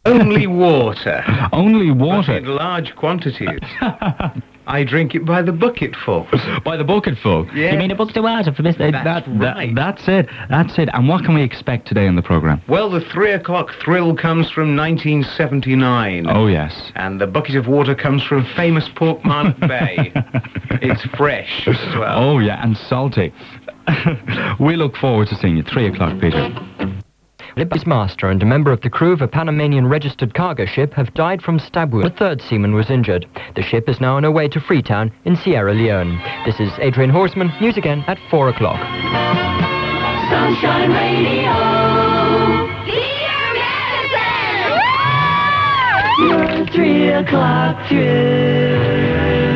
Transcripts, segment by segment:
Only water. Only water? But in large quantities. I drink it by the bucketful. By the bucketful? Yeah. You mean a bucket of water for Mr. Right. That's it. That's it. And what can we expect today in the programme? Well, the 3 o'clock thrill comes from 1979. Oh, yes. And the bucket of water comes from famous Portmarnock Bay. It's fresh as well. Oh, yeah, and salty. We look forward to seeing you. 3 o'clock, Peter. Libby's master and a member of the crew of a Panamanian registered cargo ship have died from stab wounds. The third seaman was injured. The ship is now on her way to Freetown in Sierra Leone. This is Adrian Horseman. News again at 4 o'clock. Sunshine Radio. Your 3 o'clock thrill.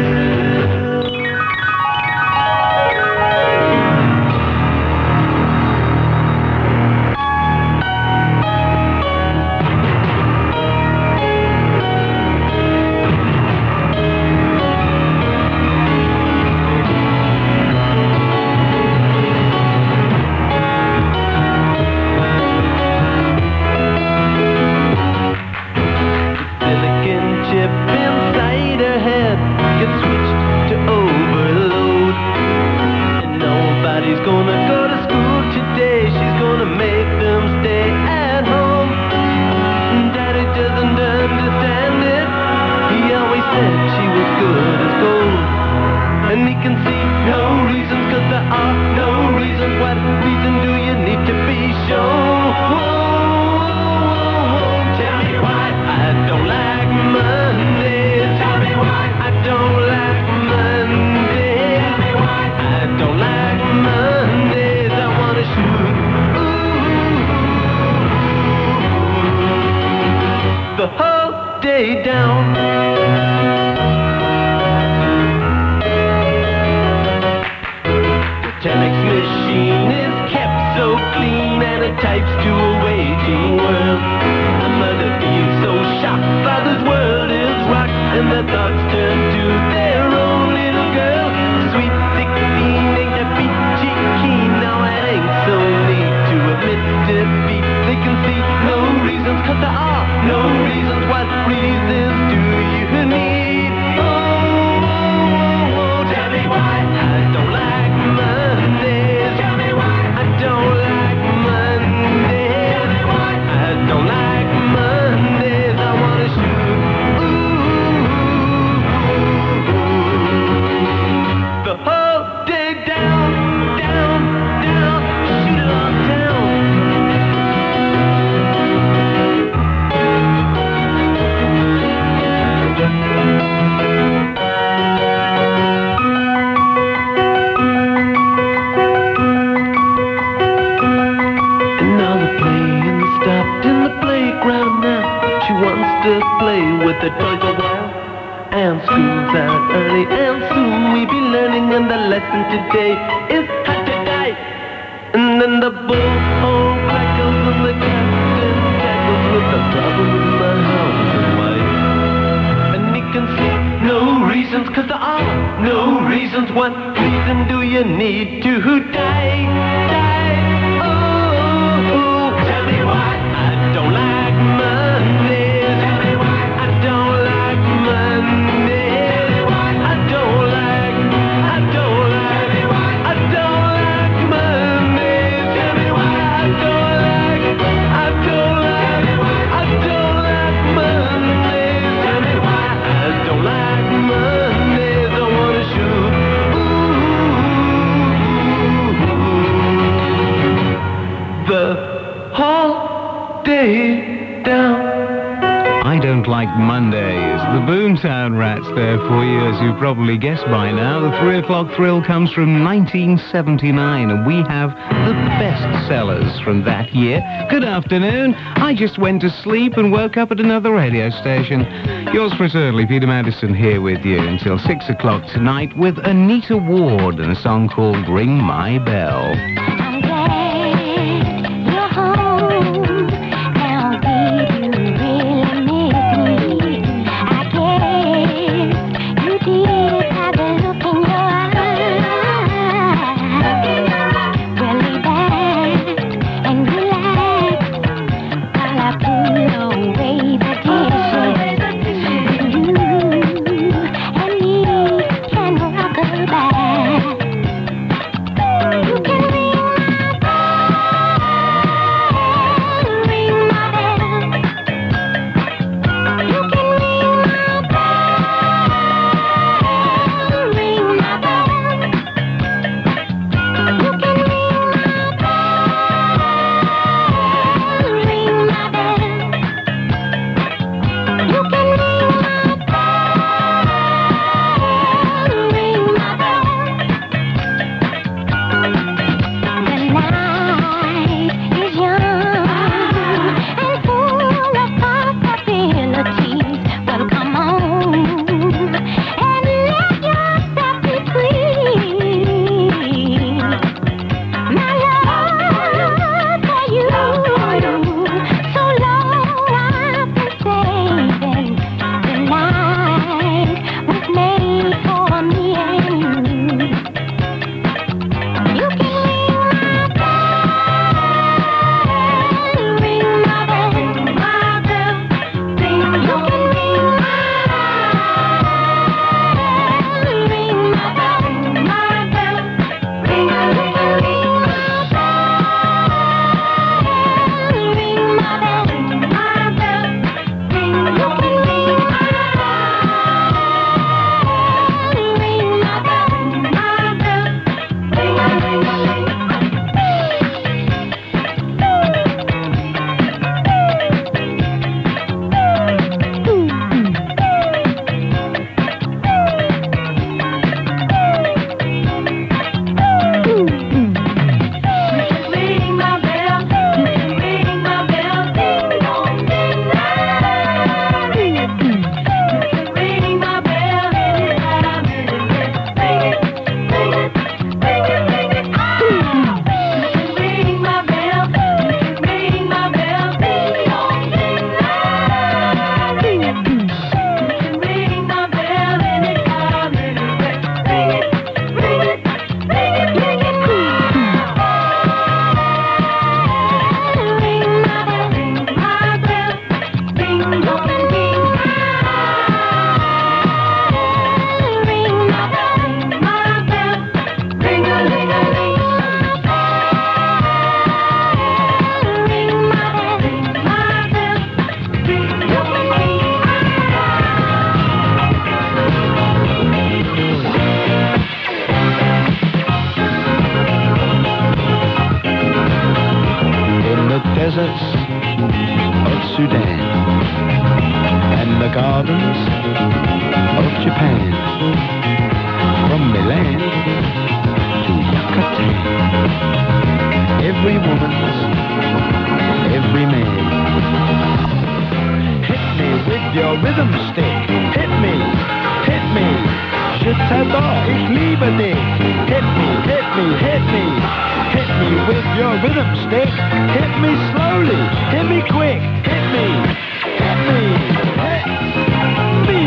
As you probably guessed by now, the 3 o'clock thrill comes from 1979, and we have the best sellers from that year. Good afternoon. I just went to sleep and woke up at another radio station. Yours fraternally, Peter Madison, here with you until 6 o'clock tonight with Anita Ward and a song called Ring My Bell. Away deserts of Sudan and the gardens of Japan, from Milan to Yucatan. Every woman's, every man. Hit me with your rhythm stick. Hit me, hit me. Je t'adore, ich liebe dich. Hit me, hit me, hit me. Hit me with your rhythm stick. Hit me slowly, hit me quick. Hit me, hit me, hit me.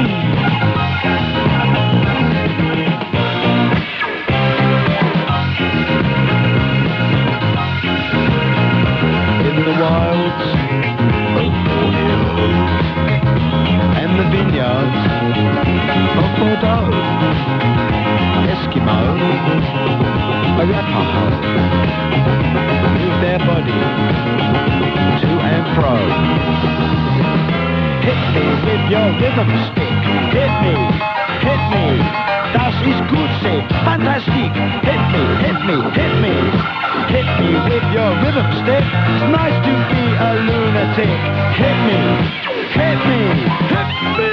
In the wilds of Borneo and the vineyards of Bordeaux, Eskimo, Arapaho, move their body to and fro. Hit me with your rhythm stick. Hit me, hit me. Das ist gut, say, fantastic. Hit me, hit me, hit me. Hit me with your rhythm stick. It's nice to be a lunatic. Hit me, hit me, hit me.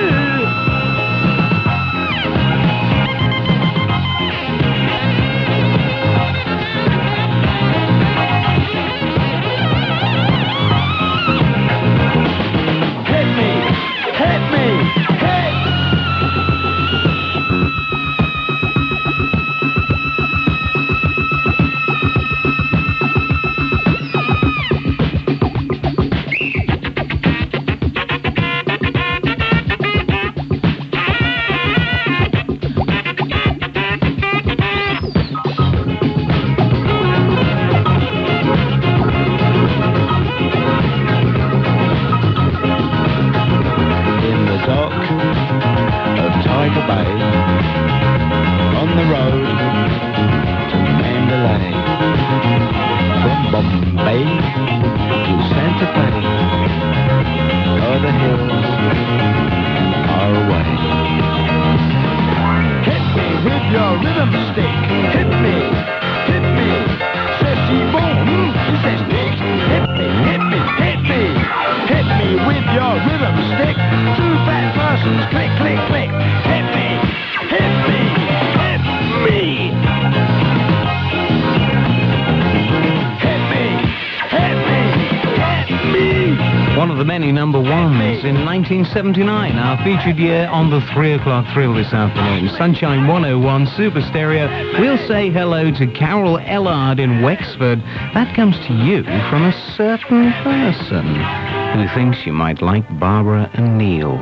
One of the many number ones in 1979, our featured year on the 3 o'clock thrill this afternoon. Sunshine 101 Super Stereo. We'll say hello to Carol Ellard in Wexford. That comes to you from a certain person who thinks you might like Barbara and Neil.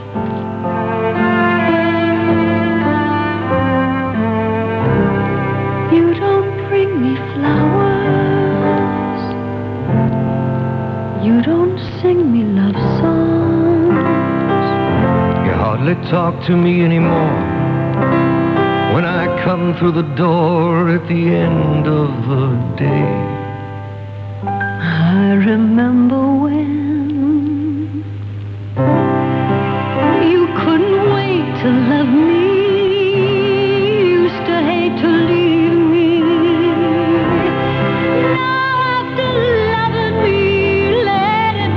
You don't bring me flowers. You don't sing me love songs. You hardly talk to me anymore when I come through the door at the end of the day. I remember when you couldn't wait to love me. You used to hate to leave me. Now after loving me late at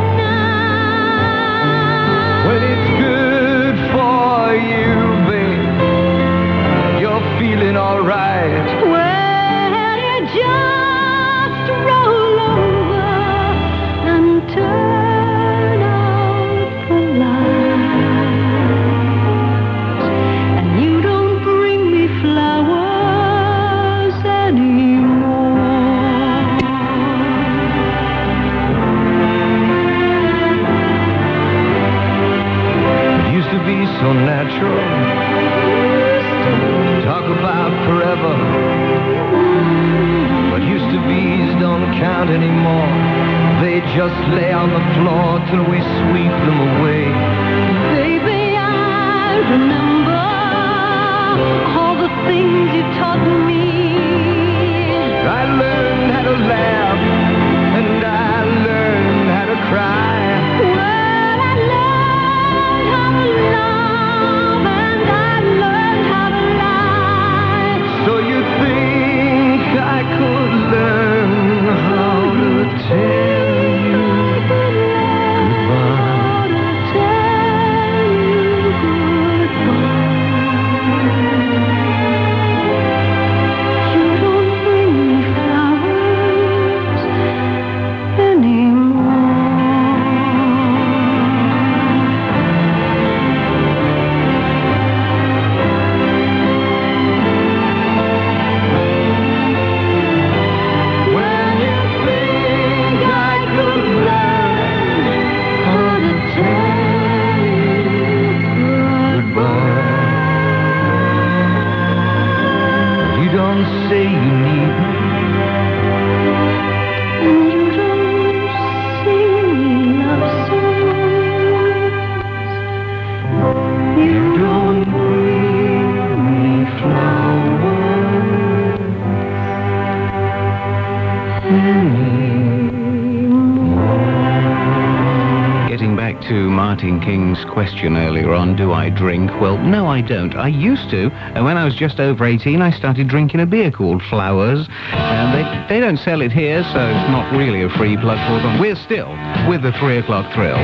night, When it's good for you, babe, you're feeling alright. well, you just roll over and turn out the lights, and you don't bring me flowers anymore. It used to be so natural. Talk about forever. But used to be's don't count anymore. They just lay on the floor till we sweep them away. Baby, I remember all the things you taught me. I learned how to laugh and I learned how to cry. Well, I learned how to love and I learned how to lie. So you think I could learn how to tell you Martin King's question earlier on, do I drink? Well, no, I don't. I used to, and when I was just over 18, I started drinking a beer called Flowers. And they don't sell it here, so it's not really a free plug for them. We're still with the 3 o'clock thrill.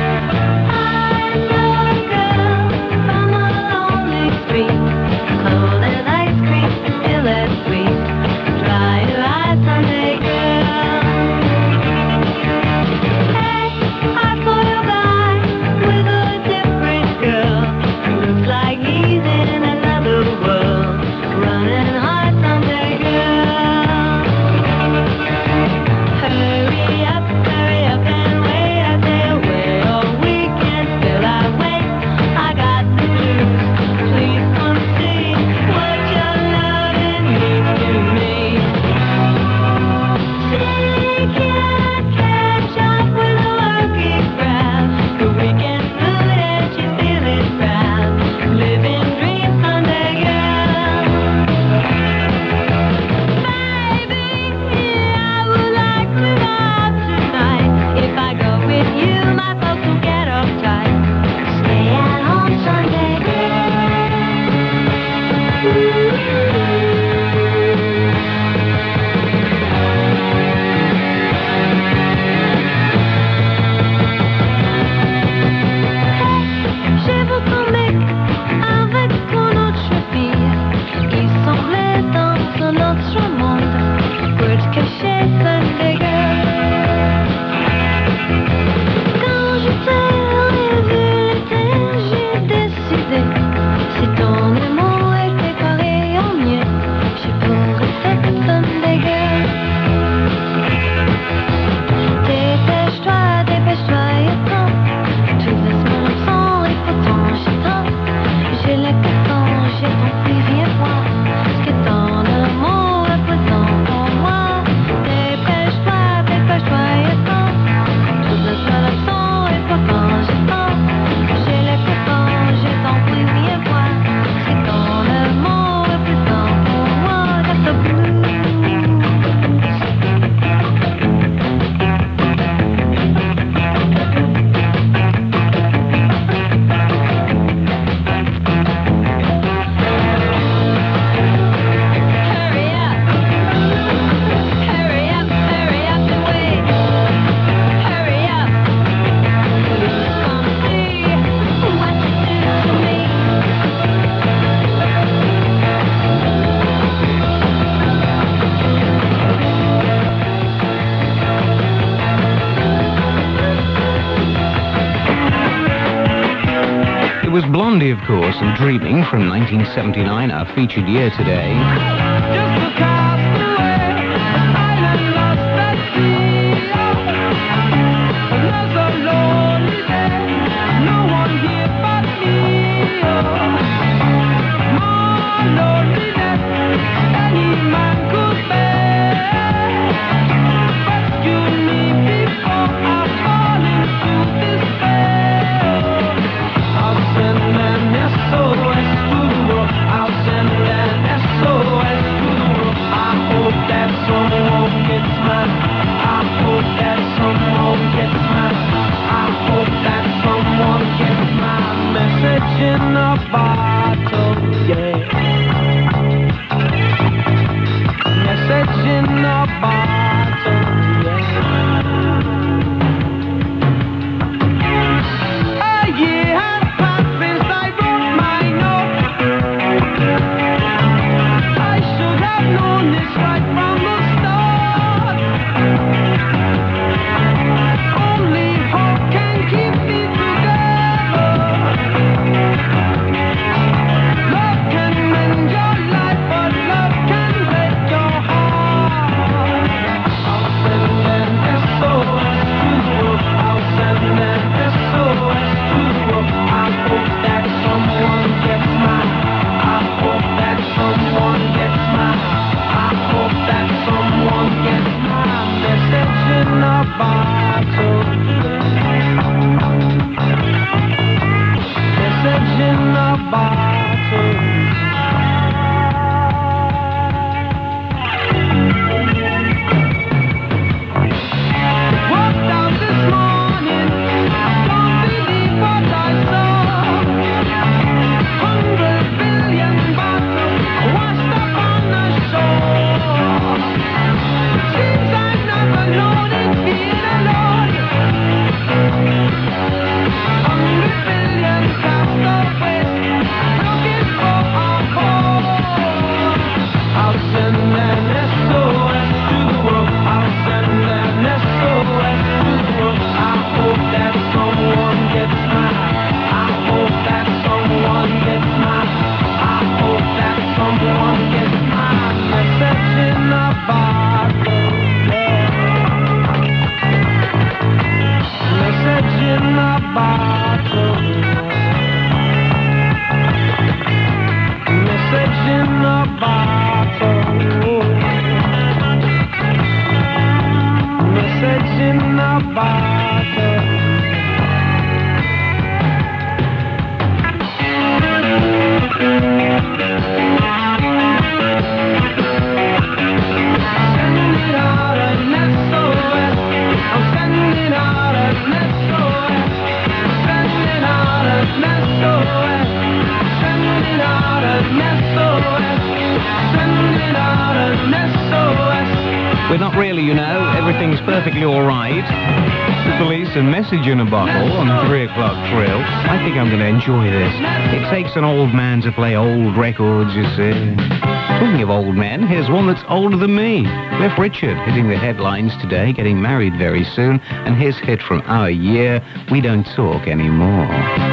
It was Blondie, of course, and Dreaming from 1979, our featured year today. Just a castaway, island lost at sea. Another lonely day, no one here but me. More loneliness any man could bear. Rescue me before I fall into despair. I'll send an SOS to the world. I'll send an SOS to the world. I hope that someone gets mine. I hope that someone gets mine. I hope that someone gets my message in a bottle, yeah. Message in a bottle, yeah. A year has passed since I wrote my note. I should have known this right from the start. Only hope can keep me together. Love can mend your life, but love can break your heart. I'll send an SOS to the world. I'll send an SOS to the world. I hope that someone gets mine. I hope that someone gets mine. I hope that someone gets my message in a bottle. Message in a bottle. Walked out this morning, don't believe what I We're not really, you know. Everything's perfectly all right. The Police and Message in a Bottle on 3 o'clock thrill. I think I'm going to enjoy this. It takes an old man to play old records, you see. Talking of old men, here's one that's older than me. Cliff Richard hitting the headlines today, getting married very soon, and his hit from our year, We Don't Talk Anymore.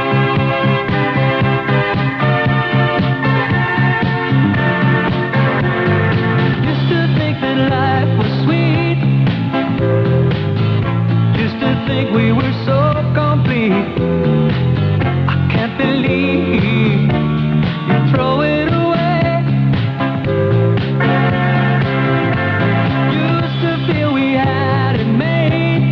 Used to think that life was sweet. Used to think we were so complete. I can't believe you throw it away. Used to feel we had it made.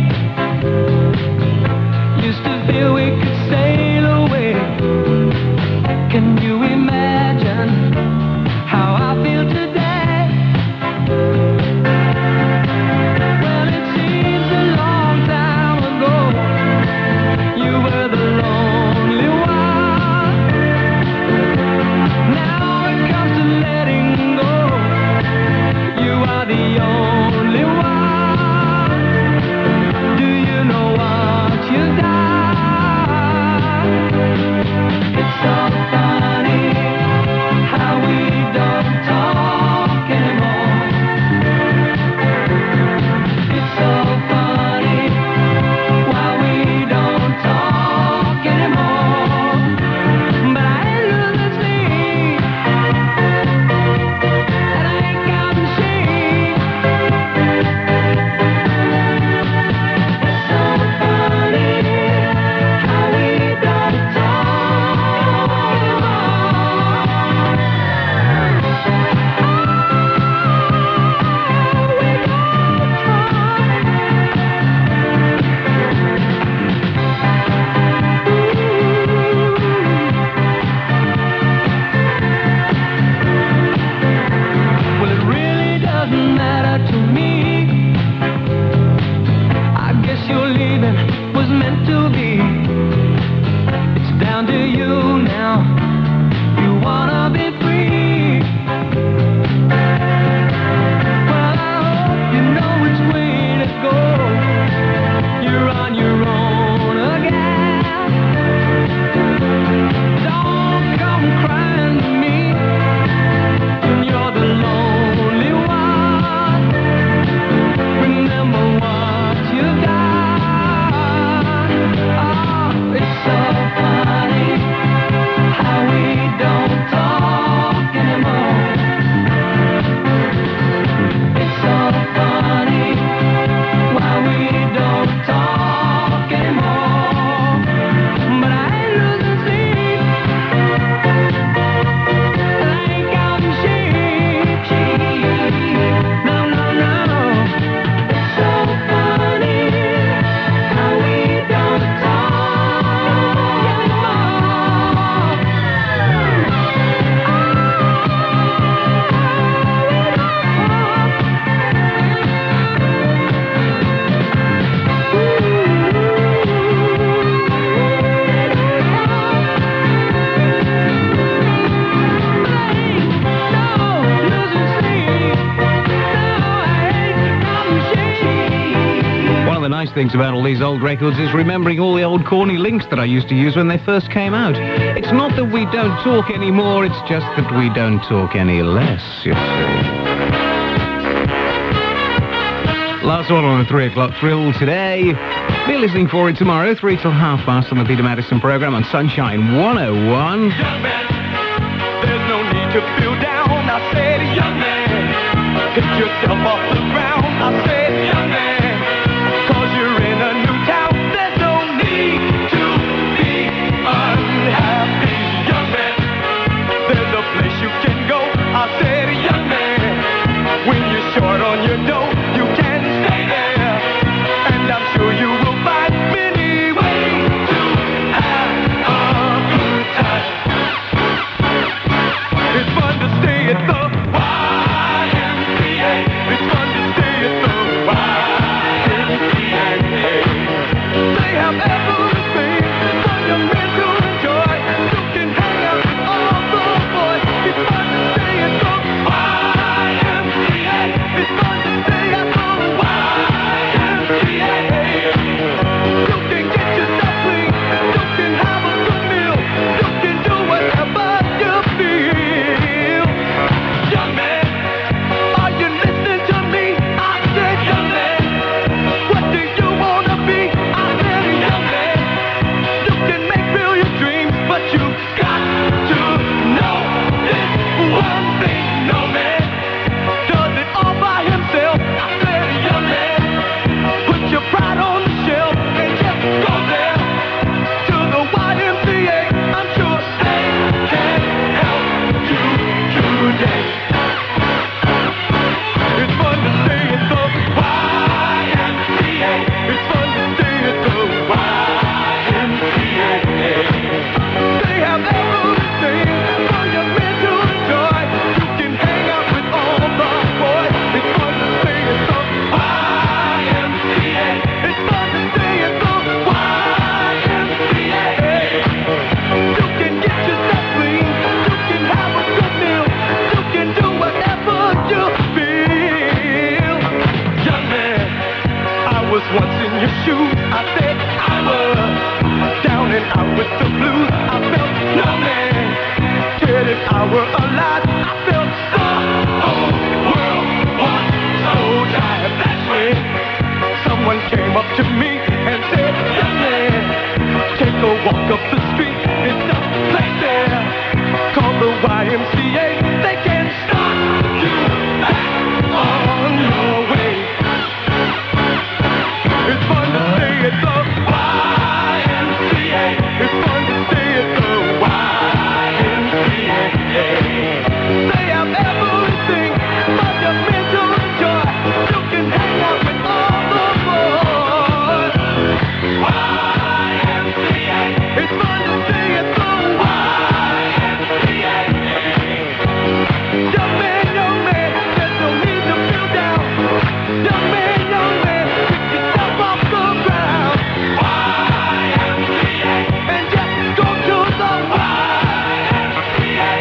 Used to feel we could sail away. Can you imagine how I feel today? Well, it seems a long time ago. You were the lonely one. Now it comes to letting go. You are the only one. Do you know what you've done? It's so funny how we don't talk anymore. It's so funny why we don't talk anymore. But I ain't losing sleep, and I ain't counting sheep. It's so funny how we don't talk Well, it really doesn't matter to me. I guess your leaving was meant to be. It's down to you now. You wanna be free. Well, I hope you know which way to go. You're on your own again. Don't come crying to me when you're the lonely one. Remember what you've done. Oh, it's so funny how we don't talk anymore. It's so funny why we don't talk anymore. But I ain't losing sleep, and I ain't counting sheep. No, no, no. It's so funny how we don't talk One of the nice things about all these old records is remembering all the old corny links that I used to use when they first came out. It's not that we don't talk anymore, it's just that we don't talk any less, you see. Last one on the 3 o'clock thrill today. Be listening for it tomorrow, 3 till half past on the Peter Madison programme on Sunshine 101. Young man, there's no need to feel down. I said, young man, pick yourself off the ground. I said, young man, 'cause you're in a new town. There's no need to be unhappy, young man. There's a place you can go. I said, young man, when you're short on your dough, you can stay there, and I'm sure you will find many ways to have a good time. It's fun to stay at the YMCA. It's fun to stay at the YMCA. YMCA, they can start you back on your way. It's fun to stay at the YMCA. It's fun to stay at the YMCA. They have everything but your mental joy. You can hang out with all the boys. YMCA. It's fun to stay at the YMCA. Young man, there's no need to feel down. Young man, pick yourself off the ground. YMCA. And just go to the YMCA.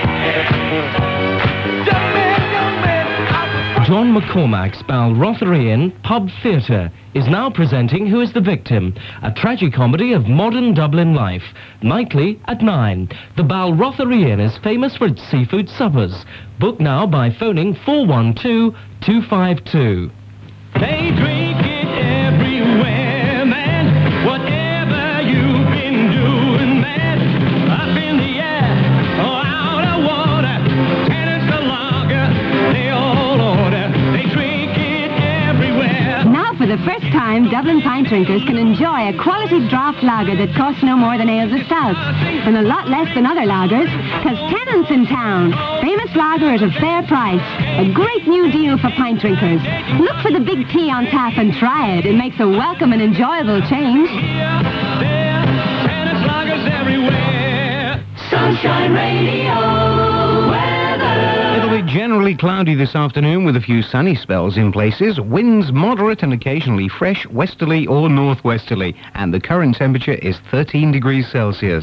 Young man, John McCormack's Balrotherian Pub Theatre is now presenting Who is the Victim, a tragicomedy of modern Dublin life, nightly at 9. The Balrotherian is famous for its seafood suppers. Book now by phoning 412-252. they drink it everywhere, man. Whatever you've been doing, man. Up in the air or out of water. Tenants a lager, they all order. They drink it everywhere. Now, for the first time, Dublin pint drinkers can enjoy a quality draft lager that costs no more than ales or stouts, and a lot less than other lagers, because Tennant's in town. Famous lager at a fair price. A great new deal for pint drinkers. Look for the big T on tap and try it. It makes a welcome and enjoyable change. Tenants lagers everywhere. Sunshine Radio weather. It'll be generally cloudy this afternoon with a few sunny spells in places. Winds moderate and occasionally fresh, westerly or northwesterly. And the current temperature is 13 degrees Celsius.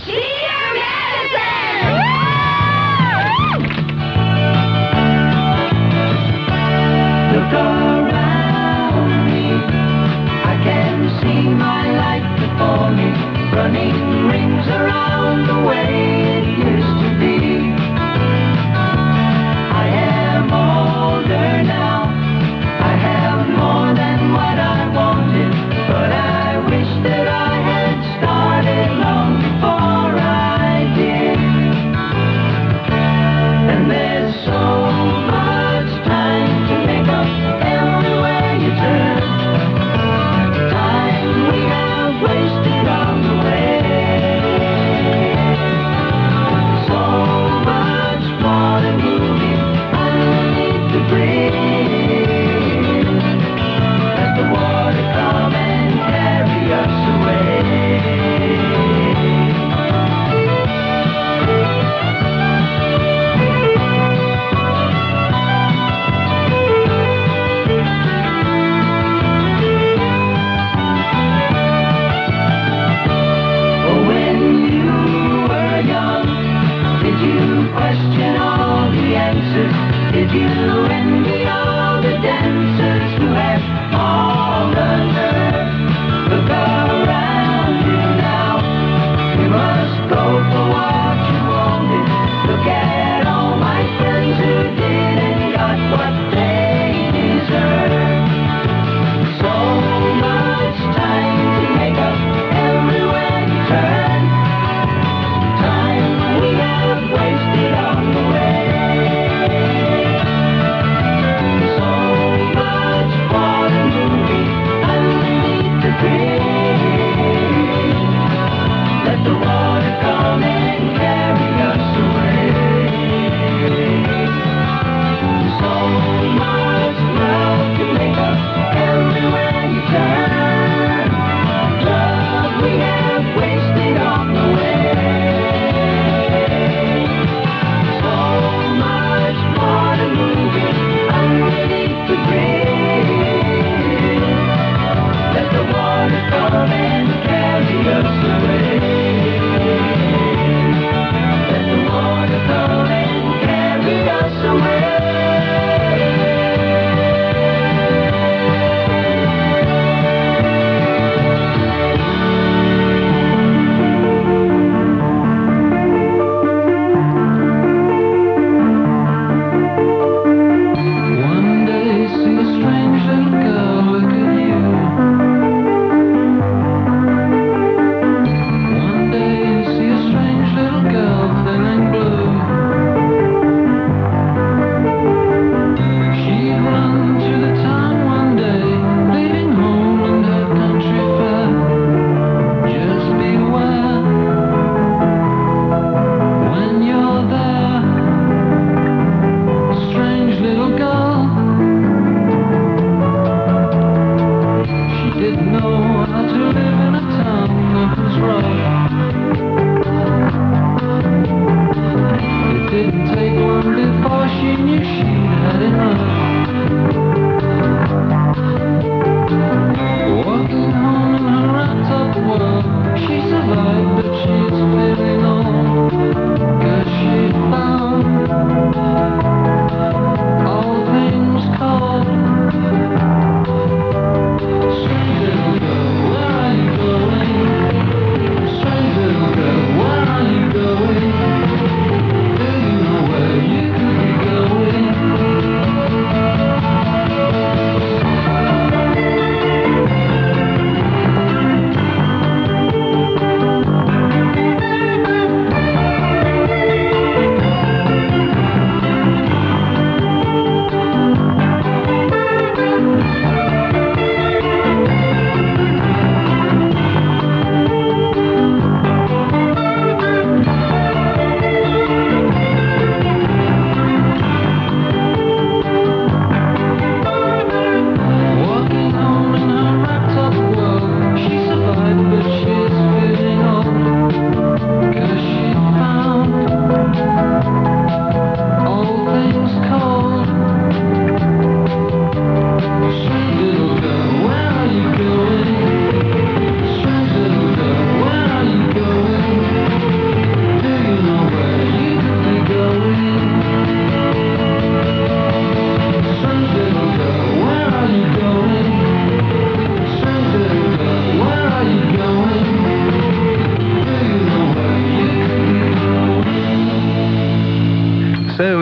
Look around me, I can see my life before me, running rings around the way it used to be. I am older now, I have more than what I wanted, but I wish that I had started long before I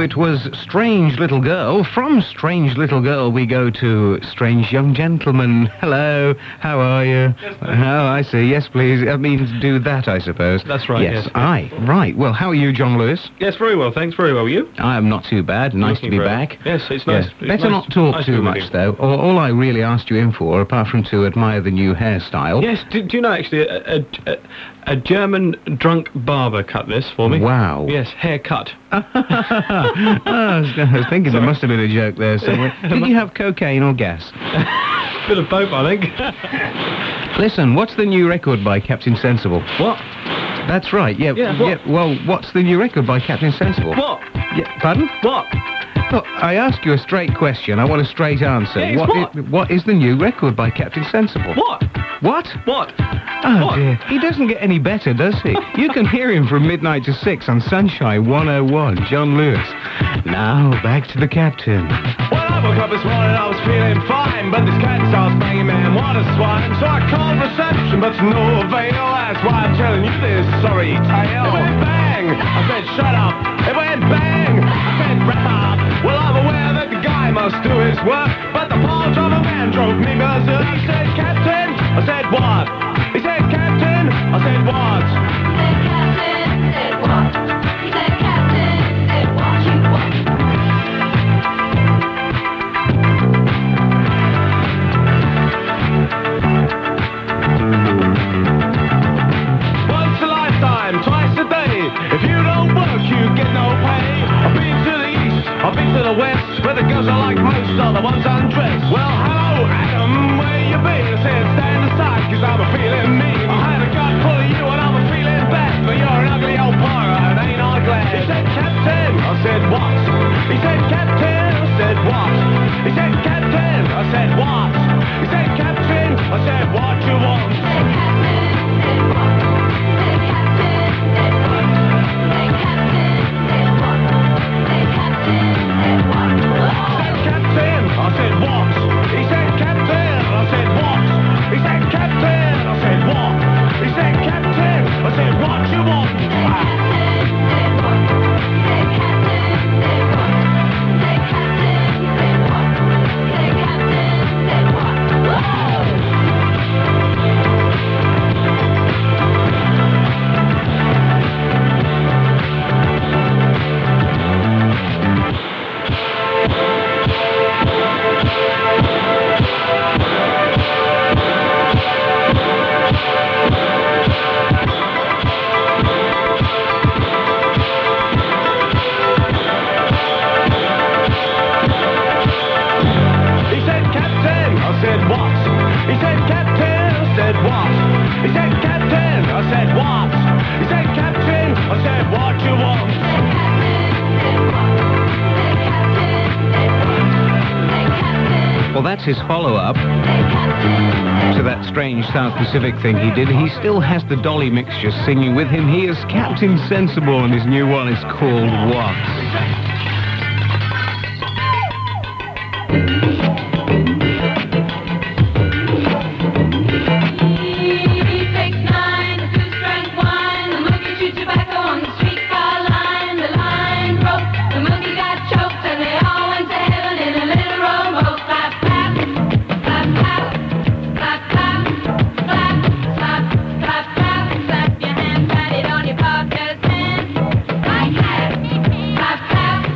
it was Strange Little Girl. From Strange Little Girl, we go to Strange Young Gentleman. Hello, how are you? Oh, I see. Yes, please. I mean, do that, I suppose. That's right, yes. Aye, right. Well, how are you, John Lewis? Yes, very well, thanks. Very well. You? I am not too bad. Nice to be back. Yes, it's nice. It's Better nice- not talk nice too to be with much, you. though. All I really asked you in for, apart from to admire the new hairstyle... Yes, do you know, actually, a German drunk barber cut this for me. Wow. Yes, haircut. I was thinking there must have been a joke there somewhere. Did you have cocaine or gas? Bit of both, I think. Listen, what's the new record by Captain Sensible? What? That's right, yeah. Yeah, what? Well, what's the new record by Captain Sensible? What? Yeah, pardon? What? Look, I ask you a straight question. I want a straight answer. Yeah, it's What is the new record by Captain Sensible? What? What? What? Oh, What? dear. He doesn't get any better, does he? You can hear him from midnight to 6 on Sunshine 101, John Lewis. Now, back to the Captain. Well, I woke up this morning, I was feeling fine, but this cat starts banging, man, what a swine. So I called reception, but to no avail. That's why I'm telling you this sorry tale. It went bang! I said, shut up! It went bang! I said, wrap up! Well, I'm aware that the guy must do his work, but the poor driver man drove me berserk. He said, Captain! I said, what? He said, Captain! I said, what? Once a lifetime, twice a day. If you don't work, you get no pay. I've been to the east, I've been to the west, where the girls I like most are the ones undressed. Well, hello, Adam, where you been? I said, stand aside, cause I'm a feeling mean. I had a gut full of you and I'm a feeling bad, but you're an ugly old pirate, ain't I glad? He said, Captain, I said, what? He said, Captain, I said, what? He said, Captain, I said, what? He said, Captain, I said, what you want? Captain, I said what? He said Captain, I said what? He said Captain, I said what? He said Captain, I said what you want? He said Captain, I said what? He said Captain, I said what? He said Captain, I said what? He said Captain, I said what you want? Well, that's his follow-up to that strange South Pacific thing he did. He still has the Dolly Mixture singing with him. He is Captain Sensible, and his new one is called What? Clap, clap,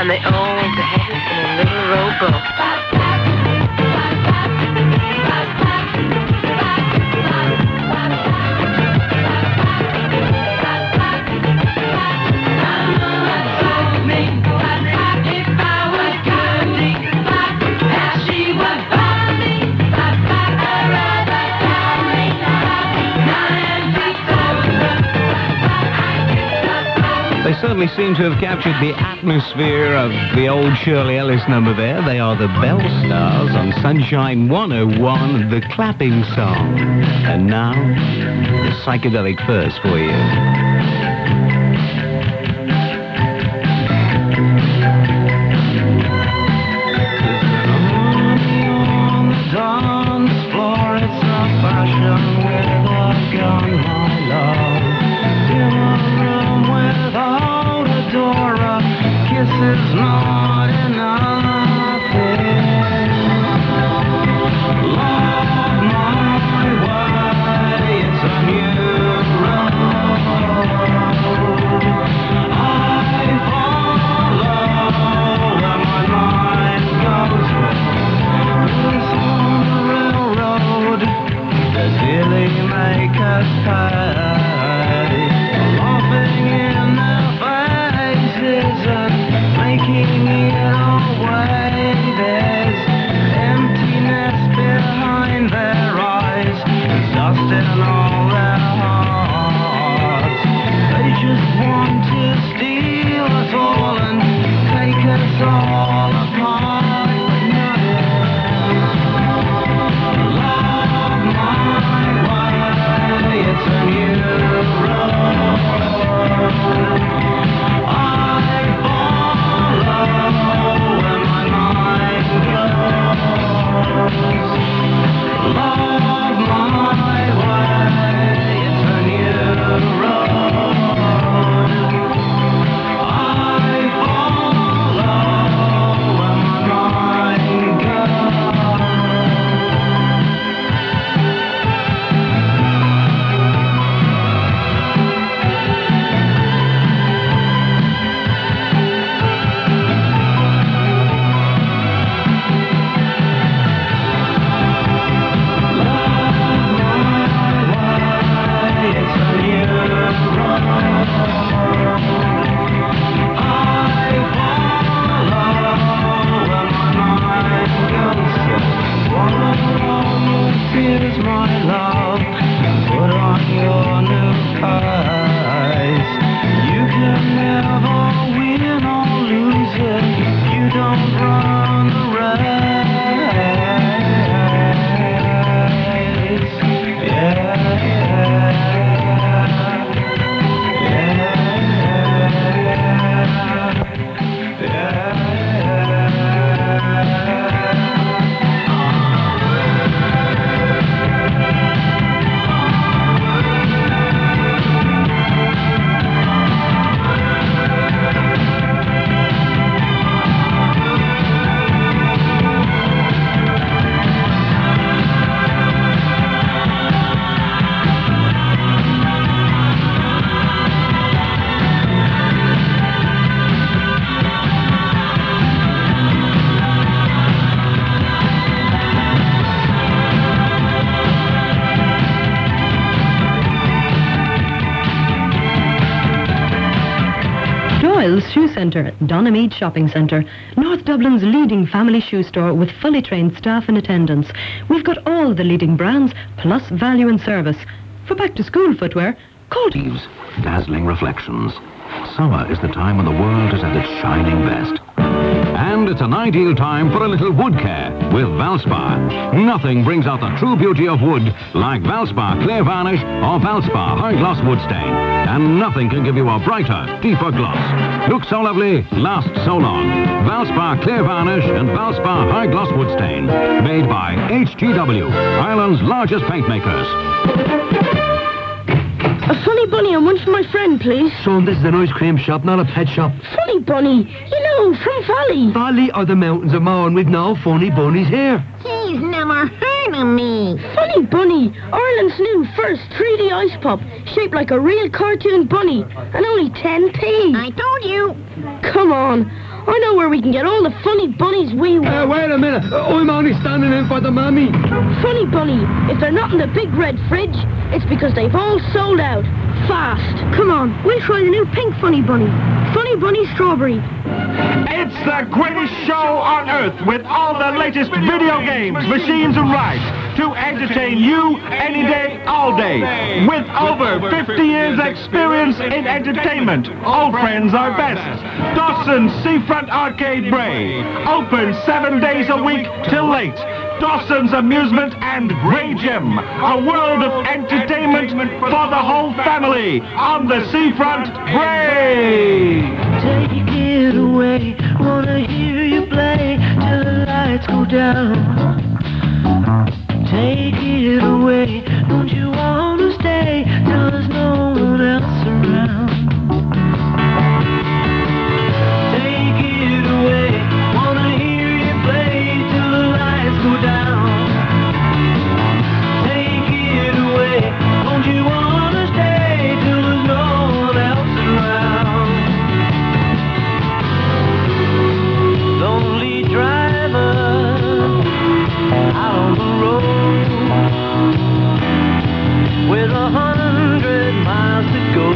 and they all went to heaven in a little rowboat. They certainly seem to have captured the atmosphere of the old Shirley Ellis number there. They are the Bell Stars on Sunshine 101, the clapping song. And now, the psychedelic verse for you. On the dance floor, it's a fashion with a gun, my love. In a room without a door, a kiss is not enough. Love my way, it's a new road. I follow where my mind goes. This on the railroad, the daily make us pay. Laughing in their faces and making it away. There's emptiness behind their eyes, dust in all their hearts. They just want to steal us all and take us all apart. Love my way, it's a new road. I follow where my mind goes. Love my way, it's a new road. I follow where my mind goes. Here's my love, put on your new eyes. You can never win or lose it, you don't run the race. Doyle's Shoe Centre, Donamead Shopping Centre, North Dublin's leading family shoe store with fully trained staff and attendants. We've got all the leading brands, plus value and service. For back-to-school footwear, call Leaves, dazzling reflections. Summer is the time when the world is at its shining best. And it's an ideal time for a little wood care with Valspar. Nothing brings out the true beauty of wood like Valspar Clear Varnish or Valspar High Gloss Wood Stain. And nothing can give you a brighter, deeper gloss. Looks so lovely, lasts so long. Valspar Clear Varnish and Valspar High Gloss Wood Stain. Made by HGW, Ireland's largest paint makers. A Funny Bunny and one for my friend, please. Son, this is an ice cream shop, not a pet shop. Funny Bunny, you know, from Valley. Valley are the mountains of Mow, and we've no funny bunnies here. He's never heard of me. Funny Bunny, Ireland's new first 3D ice pop, shaped like a real cartoon bunny, and only 10p. I told you. Come on, I know where we can get all the funny bunnies we want. Wait a minute. I'm only standing in for the mummy. Funny bunny. If they're not in the big red fridge, it's because they've all sold out. Fast. Come on, we'll try the new pink funny bunny. Funny bunny strawberry. It's the greatest show on earth with all the latest video games, machines and rides to entertain you any day, all day. With over 50 years experience in entertainment, old friends are best. Dawson's Seafront Arcade Bray. Open 7 days a week till late. Dawson's Amusement and Bray Gym. A world of entertainment for the whole family on the Seafront Bray. Take it away, wanna hear you play till the lights go down. Take it away, don't you wanna stay till there's no one else around. Take it away, wanna hear you play till the lights go down. Take it away, don't you wanna stay till there's no one else around. Lonely driver out on the road with 100 miles to go.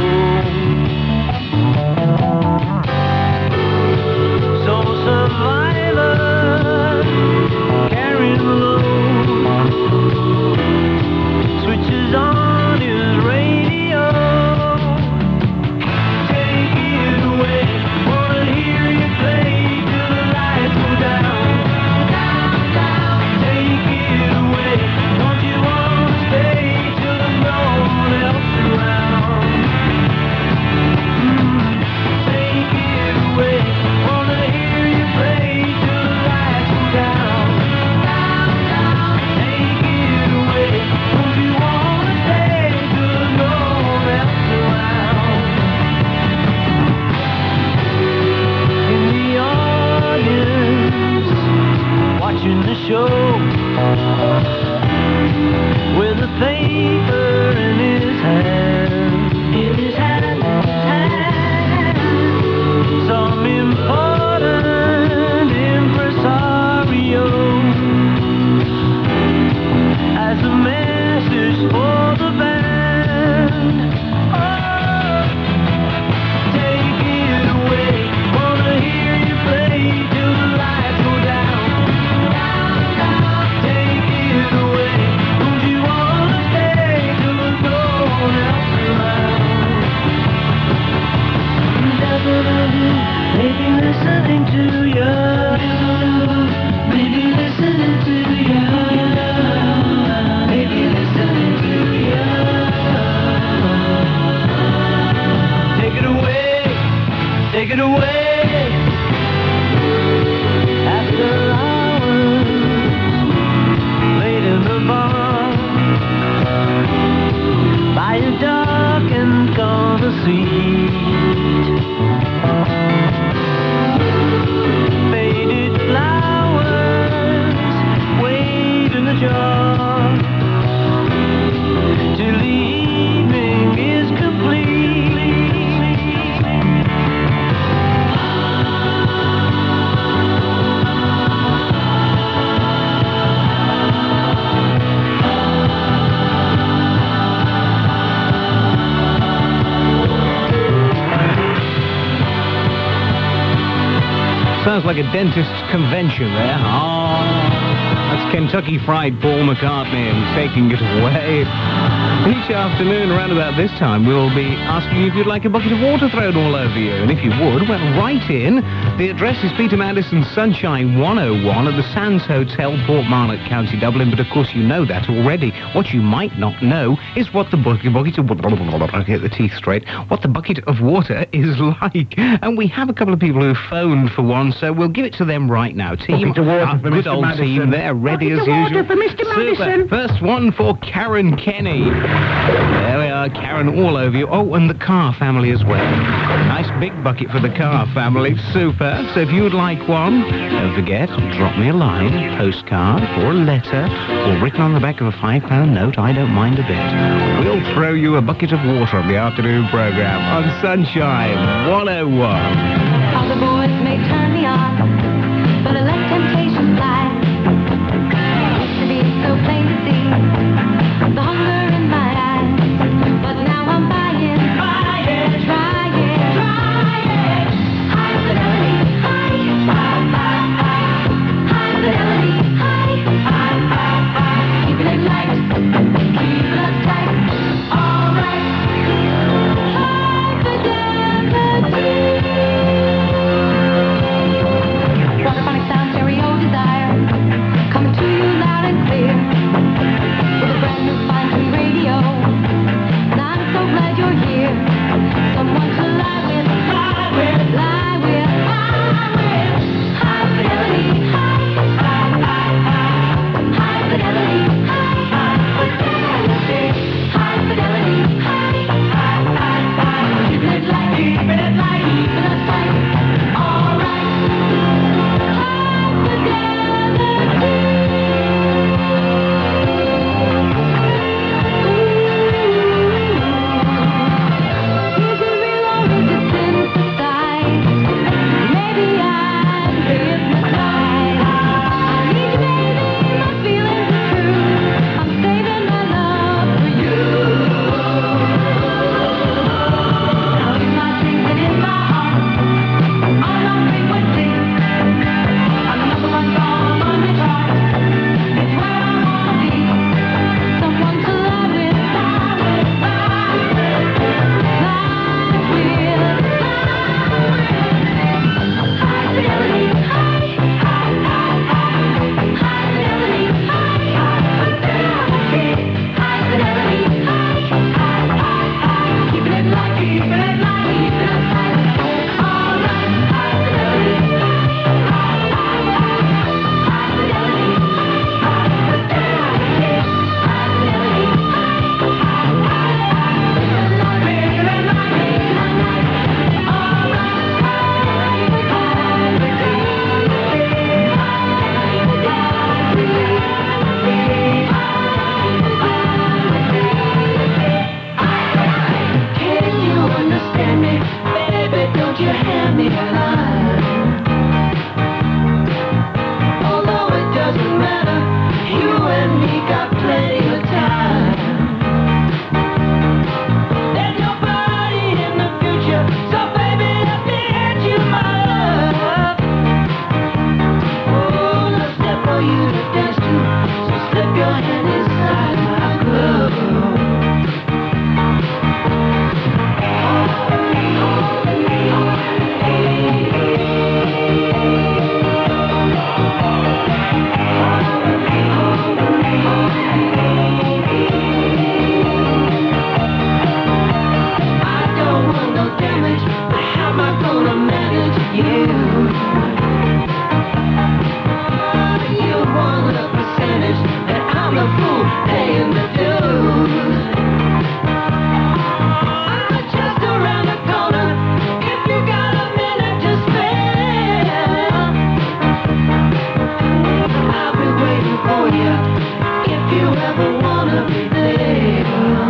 So survivor carrying the load switches on his radio. Take it away, wanna hear you play till the lights go down. Take it away, don't you wanna stay till there's no one else around. Take it away, wanna hear you play till the lights go down. Take it away, don't you wanna stay till there's no one else around. In the audience, watching the show, with a paper in his hand. In his hand, some important impresario has a message for the band. Oh, take it away, wanna hear you play till the lights go down. Take it away, don't you wanna stay till there's no one else around. Maybe listening to you, maybe listening to you, maybe listening to you. Take it away, take it away. After hours, late in the bar, by a darkened corner seat. Faded flowers wait in the jar till the evening is complete. Sounds like a dentist's convention there. Oh, that's Kentucky Fried Paul McCartney and Taking It Away. Each afternoon around about this time we'll be asking you if you'd like a bucket of water thrown all over you. And if you would, well, write in. The address is Peter Madison Sunshine 101 at the Sands Hotel, Portmarnock, County Dublin. But of course you know that already. What you might not know is what the bucket of get the teeth straight, what the bucket of water is like. And we have a couple of people who phoned for one, so we'll give it to them right now. Team, Bucket of water our for good Mr. old Madison. team, they're ready Bucket as of water usual. for Mr. Madison. First one for Karen Kenny. There we are, Karen, all over you. Oh, and the Carr family as well. Nice big bucket for the Carr family. Super. So if you would like one, don't forget, drop me a line, postcard, or a letter, or written on the back of a £5 note. I don't mind a bit. We'll throw you a bucket of water on the afternoon programme on Sunshine 101. All the boys may turn the the hunger in my eyes. But now I'm buying, trying. High fidelity, high fidelity, keeping it light, keeping us tight. All right, high fidelity. Waterphonic sound, stereo desire, coming to you loud and clear with a brand new fine-tuned radio. And I'm so glad you're here, someone to lie with, lie with. High fidelity, high fidelity, high fidelity, keeping it light, keeping us tight. All right, high fidelity. Is it real or is it synthesized? Maybe I'm hypnotized. I need you, baby, my feelings are true. I'm saving my love for you. In my dreams and in my heart, on our frequency, I'm the number one song on the chart. It's where I wanna be, someone to lie with, high fidelity, high fidelity, keeping it light, keeping us tight. All right, high fidelity, can you understand me, baby? Don't you hand me a line. Although it doesn't matter, you and me got plenty of time. There's nobody in the future, so baby, let me hand you my love. Oh, no step for you to dance to, so slip your hand inside my glove. I don't want no damage, but how am I gonna manage you? You want a percentage, and I'm the fool paying the dues. I'm just around the corner, if you got a minute to spare. I'll be waiting for you, if you ever wanna be there.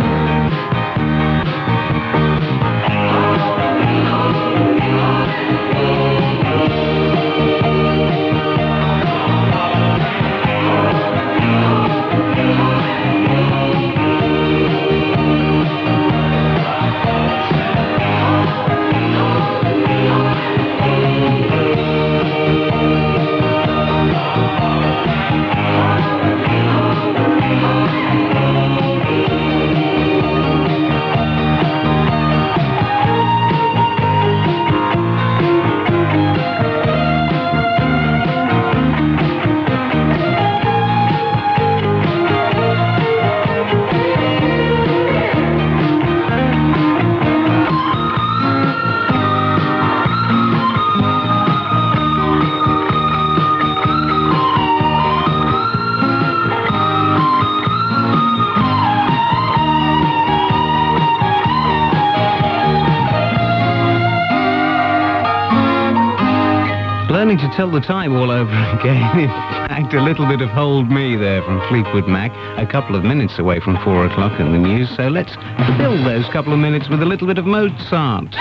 Learning to tell the time all over again. In fact, a little bit of Hold Me there from Fleetwood Mac, a couple of minutes away from 4 o'clock in the news, so let's fill those couple of minutes with a little bit of Mozart.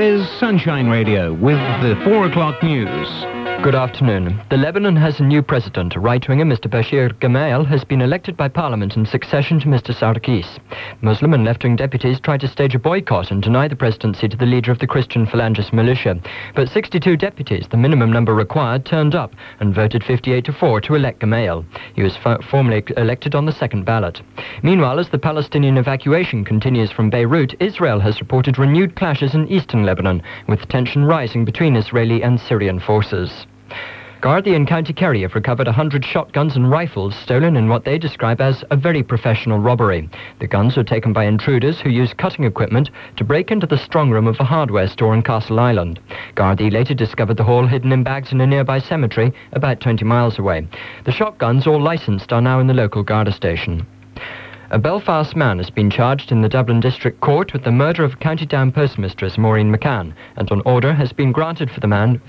there's Sunshine Radio with the 4 o'clock news. Good afternoon. The Lebanon has a new president. Right-winger Mr. Bashir Gemayel has been elected by Parliament in succession to Mr. Sarkis. Muslim and left-wing deputies tried to stage a boycott and deny the presidency to the leader of the Christian Phalangist militia. But 62 deputies, the minimum number required, turned up and voted 58-4 to elect Gemayel. He was formally elected on the second ballot. Meanwhile, as the Palestinian evacuation continues from Beirut, Israel has reported renewed clashes in eastern Lebanon, with tension rising between Israeli and Syrian forces. Gardaí in County Kerry have recovered 100 shotguns and rifles stolen in what they describe as a very professional robbery. The guns were taken by intruders who used cutting equipment to break into the strong room of a hardware store in Castle Island. Gardaí later discovered the haul hidden in bags in a nearby cemetery about 20 miles away. The shotguns, all licensed, are now in the local Garda station. A Belfast man has been charged in the Dublin District Court with the murder of County Down postmistress Maureen McCann, and an order has been granted for the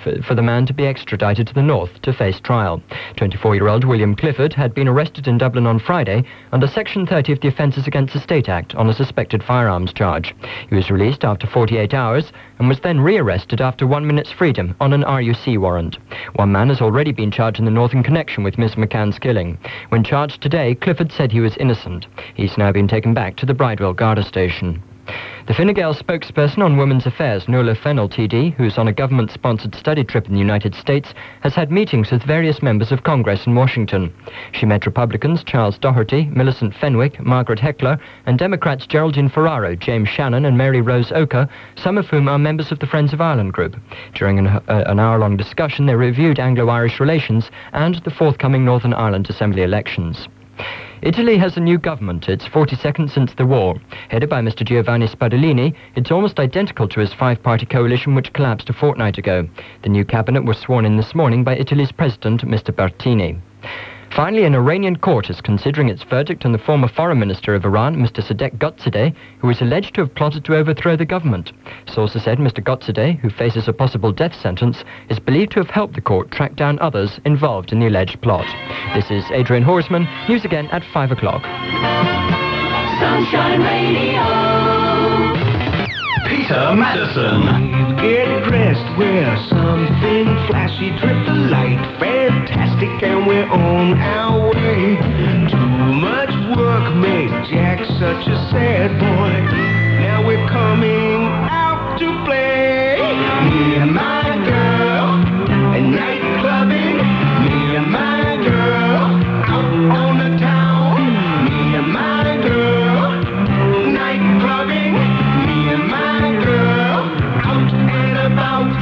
man to be extradited to the north to face trial. 24-year-old William Clifford had been arrested in Dublin on Friday under Section 30 of the Offences Against the State Act on a suspected firearms charge. He was released after 48 hours and was then rearrested after 1 minute's freedom on an RUC warrant. One man has already been charged in the north in connection with Miss McCann's killing. When charged today, Clifford said he was innocent. He's now been taken back to the Bridewell Garda station. The Fine Gael spokesperson on Women's Affairs, Nuala Fennell TD, who's on a government-sponsored study trip in the United States, has had meetings with various members of Congress in Washington. She met Republicans Charles Doherty, Millicent Fenwick, Margaret Heckler, and Democrats Geraldine Ferraro, James Shannon and Mary Rose Oka, some of whom are members of the Friends of Ireland group. During an hour-long discussion, they reviewed Anglo-Irish relations and the forthcoming Northern Ireland Assembly elections. Italy has a new government. It's 42nd since the war. Headed by Mr. Giovanni Spadolini, it's almost identical to his five-party coalition which collapsed a fortnight ago. The new cabinet was sworn in this morning by Italy's president, Mr. Bertini. Finally, an Iranian court is considering its verdict on the former foreign minister of Iran, Mr. Sadek Gotsadeh, who is alleged to have plotted to overthrow the government. Sources said Mr. Gotsadeh, who faces a possible death sentence, is believed to have helped the court track down others involved in the alleged plot. This is Adrian Horsman. News again at 5 o'clock. Sunshine Radio. Peter Madison. Get dressed, wear something flashy, trip the light, fantastic, and we're on our way. Too much work made Jack such a sad boy. Now we're coming out to play. Me and my girl, and night clubbing. Me and my girl, out on the town. Me and my girl, night clubbing. Me and my girl, out and about.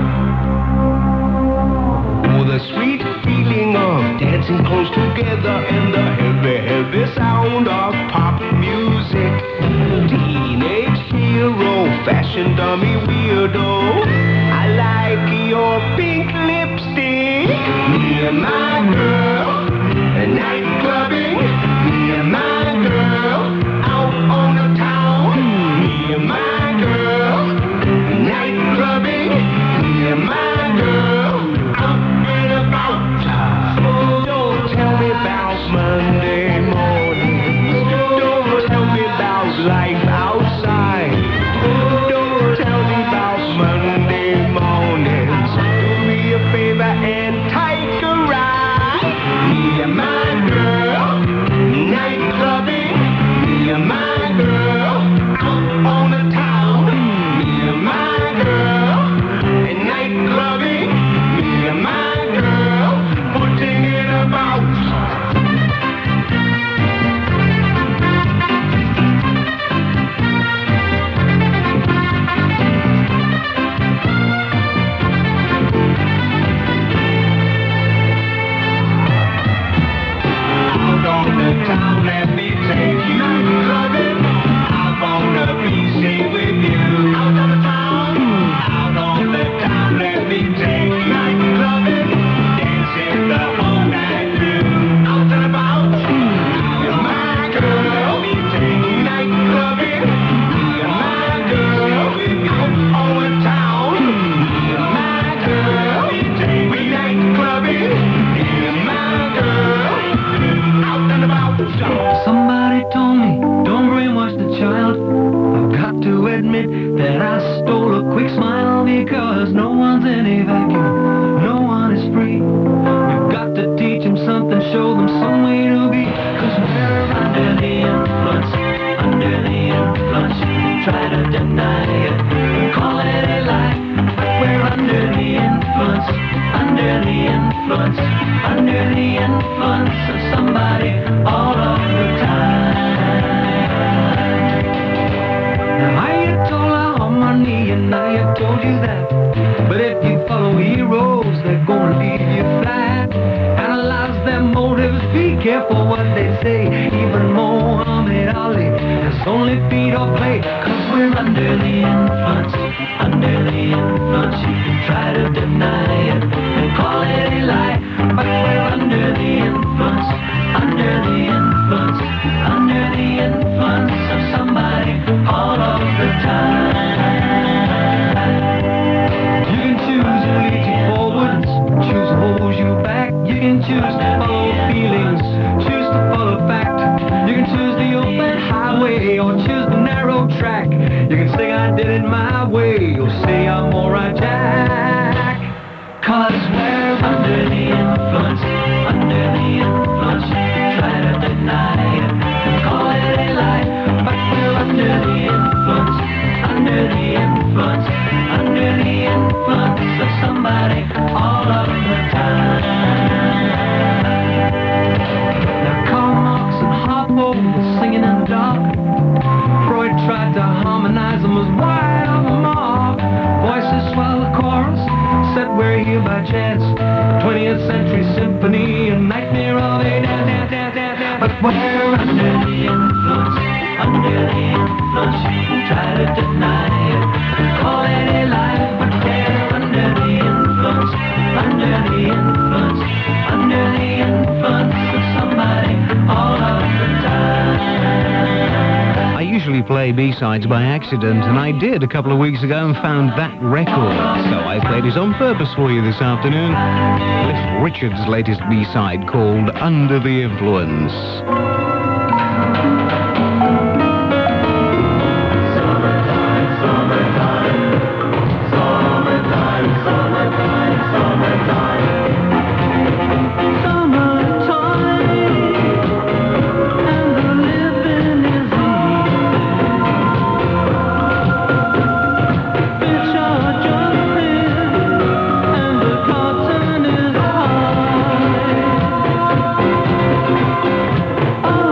Oh, the sweet feeling of dancing close together and the heavy, heavy sound of pop music. Teenage hero, fashion dummy weirdo. I like your pink lipstick. Me and my girl, night clubbing. Me and my girl, out on the town. Me and my girl, night clubbing. Me and my girl, out and about. Don't tell me about Monday mornings. Don't tell me about life outside. Don't tell me about Monday mornings. Do me a favor and take a ride. Me and my girl, night clubbing. Me and my girl, out on the town. Me and my girl, and night clubbing. Me and my girl, putting it about. told you that. But if you follow heroes, they're gonna leave you flat. Analyze their motives, be careful what they say. Even Muhammad Ali has only feed or play. Cause we're under the influence, under the influence. You can try to deny it and call it a lie. But we're under the influence, under the influence, under the influence of somebody all of the time. You can choose who leads you forwards, choose who holds you back. You can choose to follow feelings, choose to follow fact. You can choose the open highway or choose the narrow track. You can say I did it my way or say I'm alright, Jack. Cause we're under the influence, under the influence. You can try to deny it and call it a lie. But we're under the influence, under the influence, under the influence of somebody all of the time. Now Karl Marx and Harpo were singing in the dark. Freud tried to harmonize them as wide on the mark. Voices swell the chorus, said we're here by chance. 20th century symphony, a nightmare of a dance. But we're under the influence, under the influence. You can try to deny it, call it a lie. But we're under the influence, under the influence, under the influence of somebody all of the time. I usually play B-sides by accident, and I did a couple of weeks ago and found that record. So I played it on purpose for you this afternoon. Cliff Richard's latest B-side called Under the Influence. Oh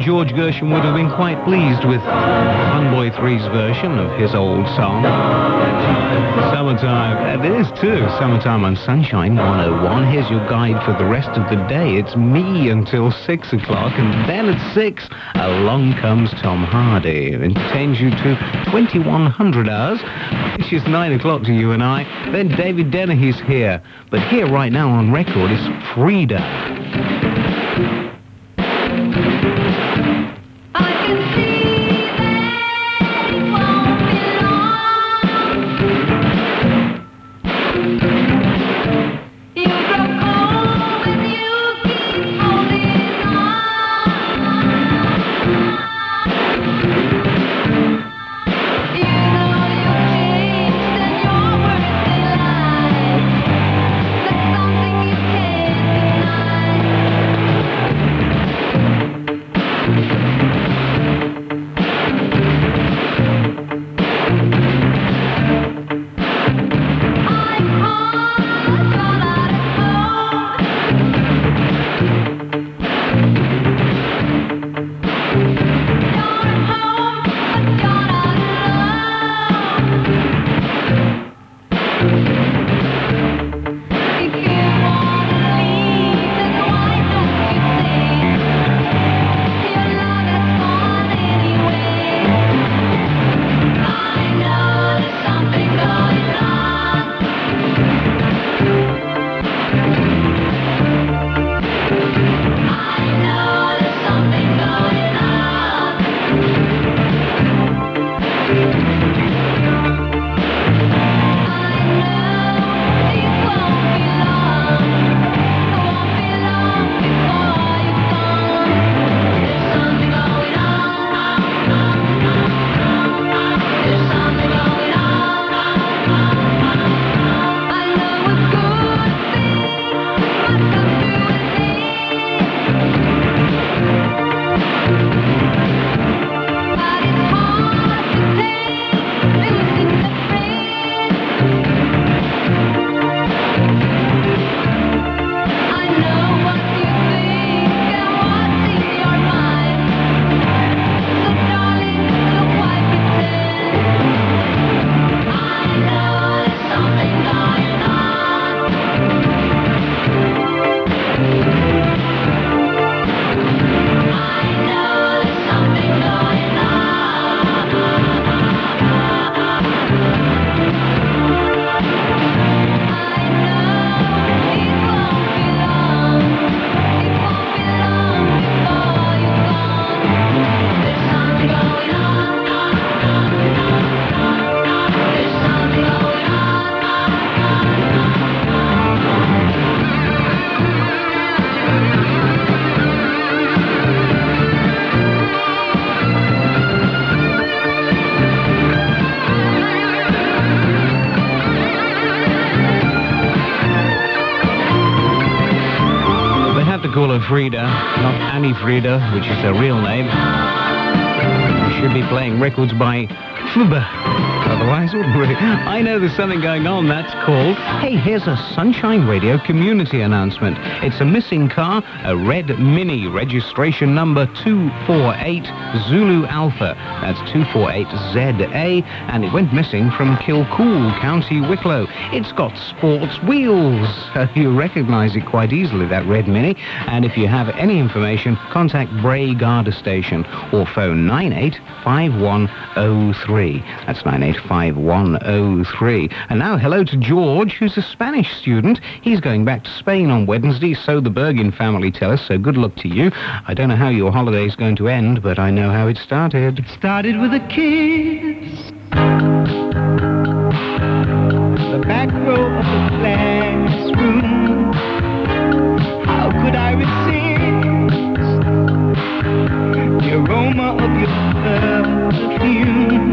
George Gershwin would have been quite pleased with Funboy 3's version of his old song. Summertime. It is too. Summertime on Sunshine 101. Here's your guide for the rest of the day. It's me until 6 o'clock, and then at 6, along comes Tom Hardy. It takes you to 2100 hours, which is 9 o'clock to you and I. Then David Dennehy's here. But here right now on record is Frida. Call her Frida, not Annie Frida, which is her real name. We should be playing records by Fuba. Otherwise, wouldn't we? I know there's something going on. That's called, hey, here's a Sunshine Radio community announcement. It's a missing car, a red Mini, registration number 248 Zulu Alpha. That's 248ZA, and it went missing from Kilcool, County Wicklow. It's got sports wheels. You recognize it quite easily, that red Mini. And if you have any information, contact Bray Garda Station or phone 985103. That's 985103. And now hello to George, who's a Spanish student. He's going back to Spain on Wednesday, so the Bergin family tell us, so good luck to you. I don't know how your holiday's going to end, but I know how it started. It started with a kiss. The back row of the classroom. How could I resist the aroma of your perfume?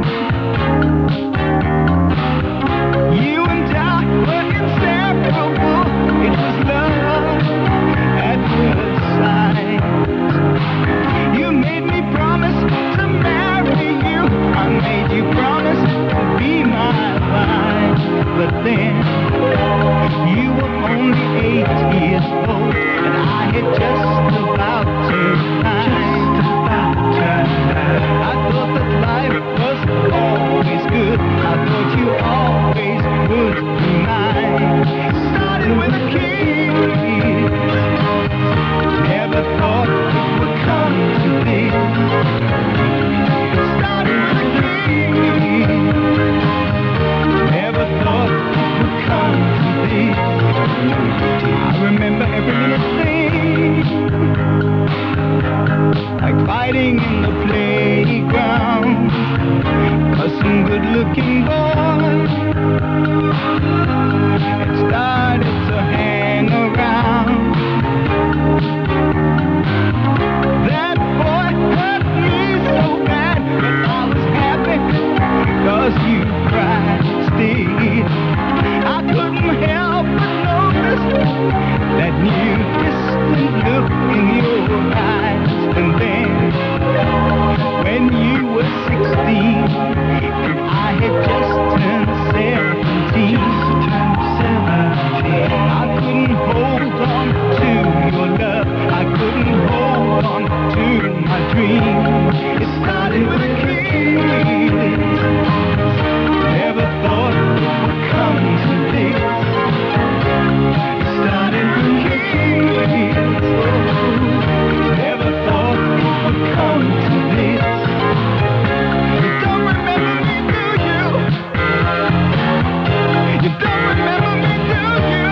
You and I were inseparable. It was love at first sight. You made me promise to marry you. I made you promise to be my wife. But then you were only 8 years old, and I had just about turned 9. fighting in the playground. 'Cause some good-looking boys had started to hang around. That boy hurt me so bad, but I was happy 'cause you cried still. I couldn't help but notice that new distant look in your eyes. And then, when you were 16, I had just turned 17. I couldn't hold on to your love. I couldn't hold on to my dream. It started with a kiss. Never thought it would come to this. It started with a kiss. Never thought it would come to this. You don't remember me, do you? You don't remember me, do you?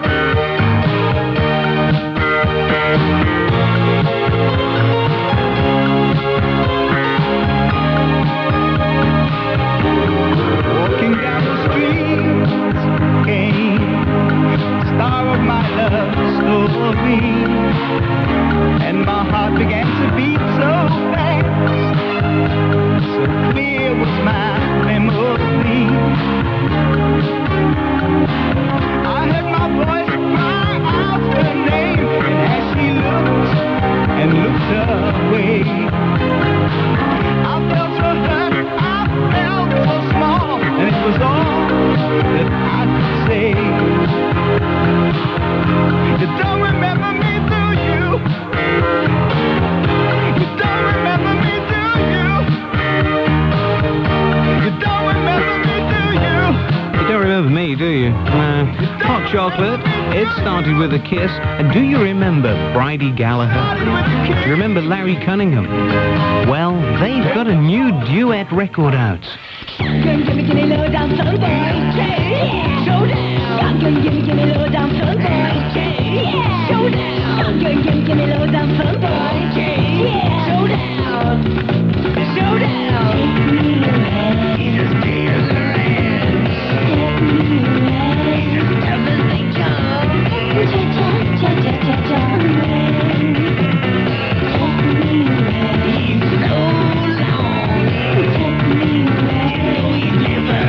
Walking down the streets came the star of my love story, and my heart began to beat so fast. So clear was my memory. I heard my voice cry out her name, and as she looked and looked away, I felt so hurt, I felt so small, and it was all that I could say. You don't remember me, do you? You don't remember me, do you? You don't remember me, do you? You don't remember me, do you? Hot Chocolate, it started with a kiss. And do you remember Bridie Gallagher? Do you remember Larry Cunningham? Well, they've got a new duet record out. Gimme low down, son, boy. Yeah. Showdown. Gimme low down, son, boy. Yeah. Showdown. Gimme low down, son, boy. Yeah. Showdown. Showdown. He's as big as a ranch. He's as tough as they come. He's so long. He's never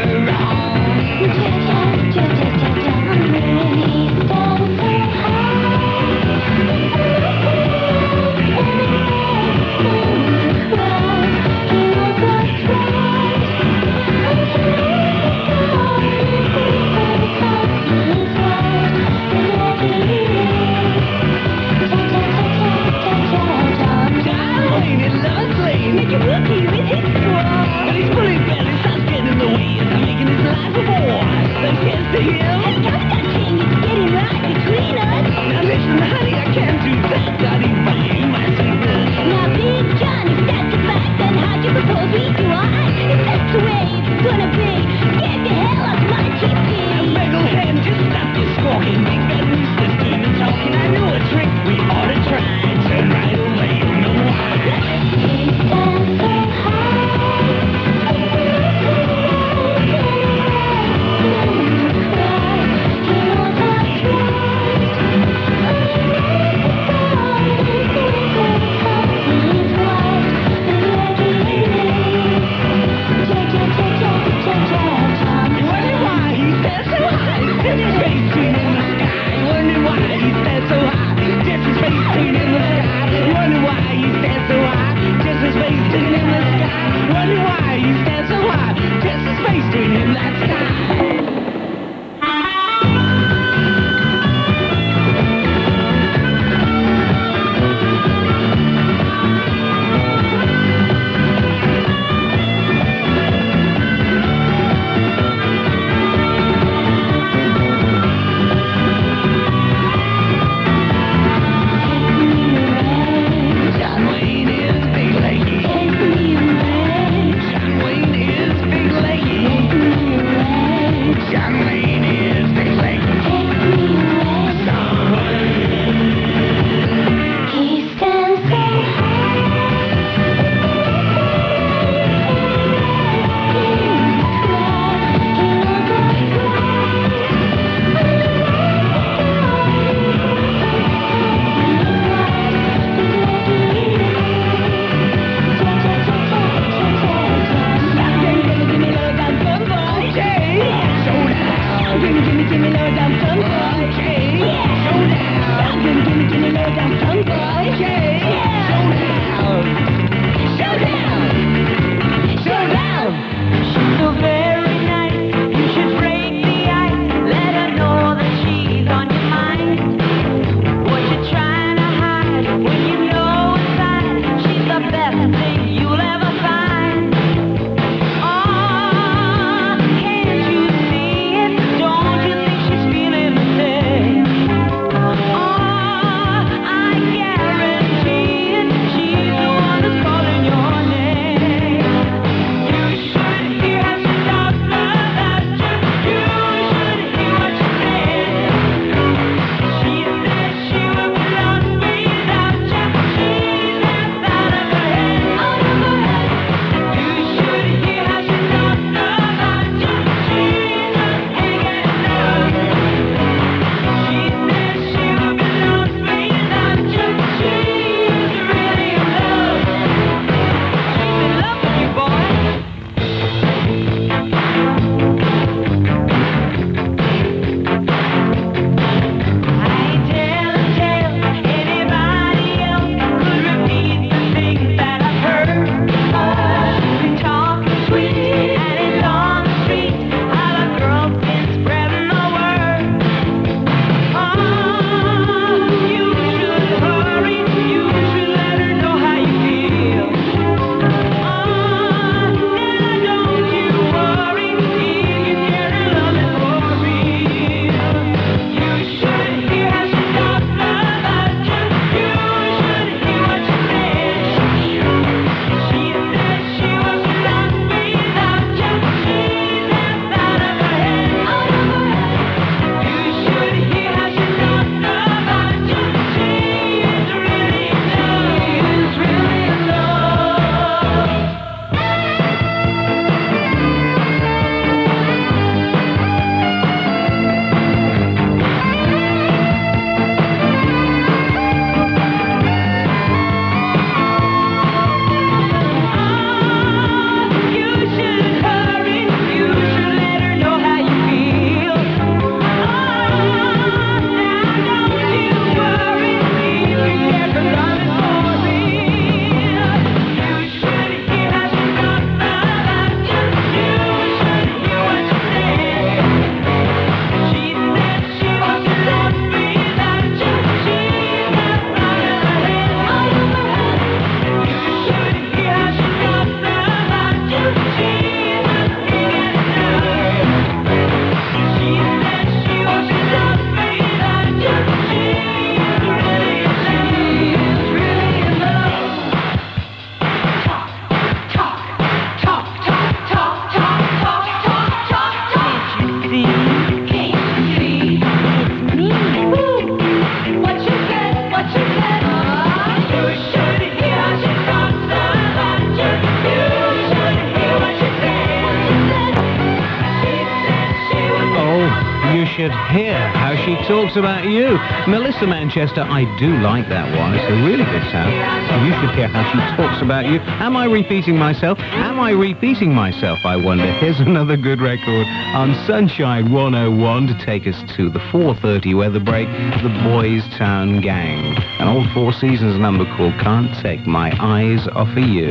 should hear how she talks about you. Melissa Manchester, I do like that one. It's a really good sound. You should hear how she talks about you. Am I repeating myself? Am I repeating myself, I wonder? Here's another good record on Sunshine 101 to take us to the 4:30 weather break, the Boys Town Gang. An old Four Seasons number called Can't Take My Eyes Off of You.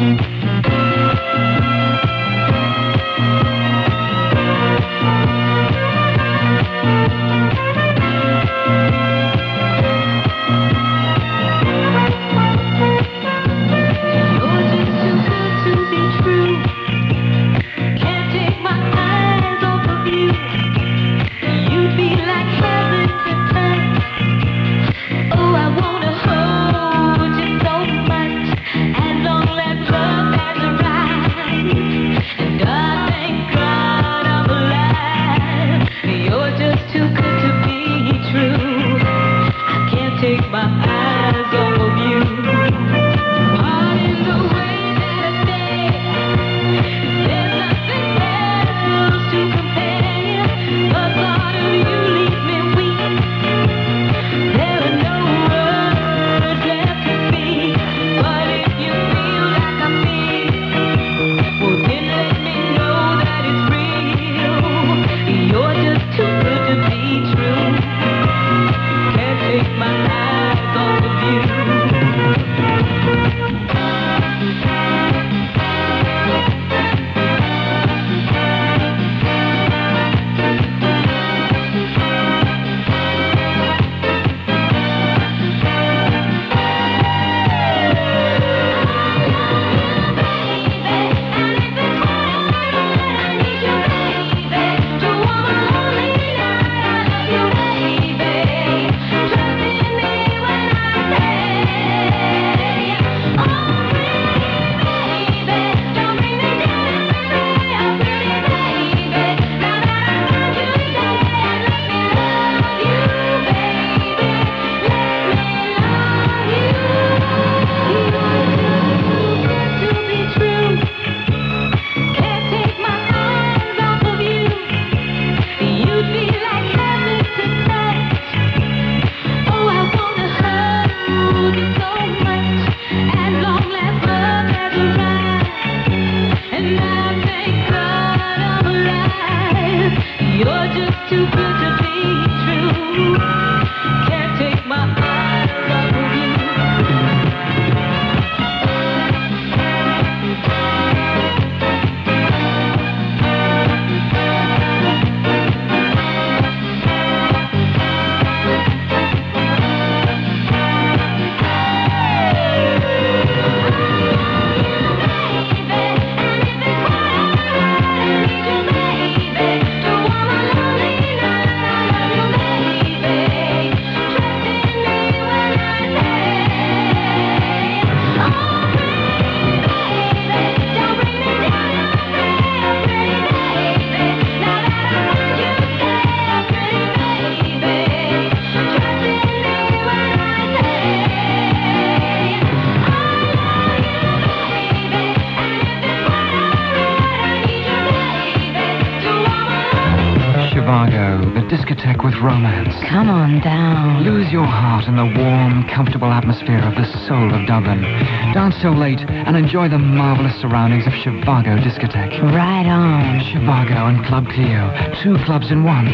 Discotheque with romance. Come on down. Lose your heart in the warm, comfortable atmosphere of the soul of Dublin. Dance till late and enjoy the marvellous surroundings of Shivago Discotheque. Right on. Shivago and Club Clio, two clubs in one.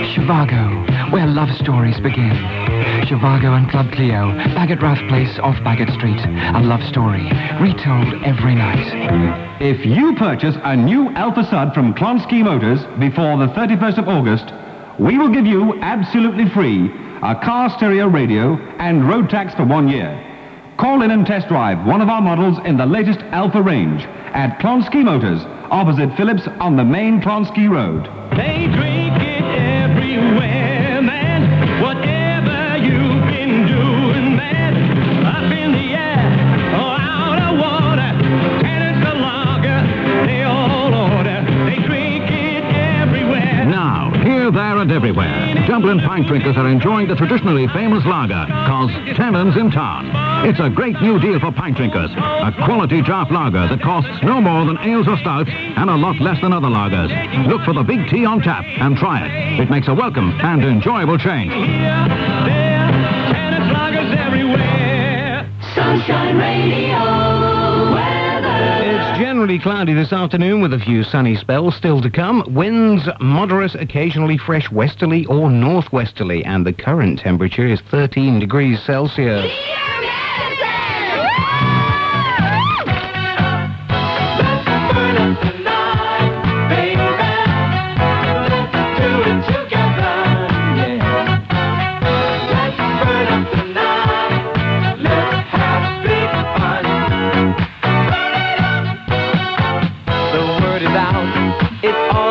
Shivago, where love stories begin. Shivago and Club Clio, Bagot Rath Place off Bagot Street. A love story, retold every night. If you purchase a new Alfa Sud from Klonsky Motors before the 31st of August, we will give you absolutely free a car stereo radio and road tax for 1 year. Call in and test drive one of our models in the latest Alfa range at Klonsky Motors, opposite Phillips on the main Klonsky Road. They drink it everywhere, man. Whatever you've been doing, man. Up in the air or out of water. Tenants a lager, they all order. They drink it everywhere. Now, here, there, and everywhere. Dublin pint drinkers are enjoying the traditionally famous lager, called Tennant's in Town. It's a great new deal for pint drinkers. A quality draft lager that costs no more than ales or stouts and a lot less than other lagers. Look for the big T on tap and try it. It makes a welcome and enjoyable change. Tennant's lagers everywhere. Sunshine Radio weather. It's generally cloudy this afternoon with a few sunny spells still to come. Winds moderate, occasionally fresh westerly or northwesterly, and the current temperature is 13 degrees Celsius. It's all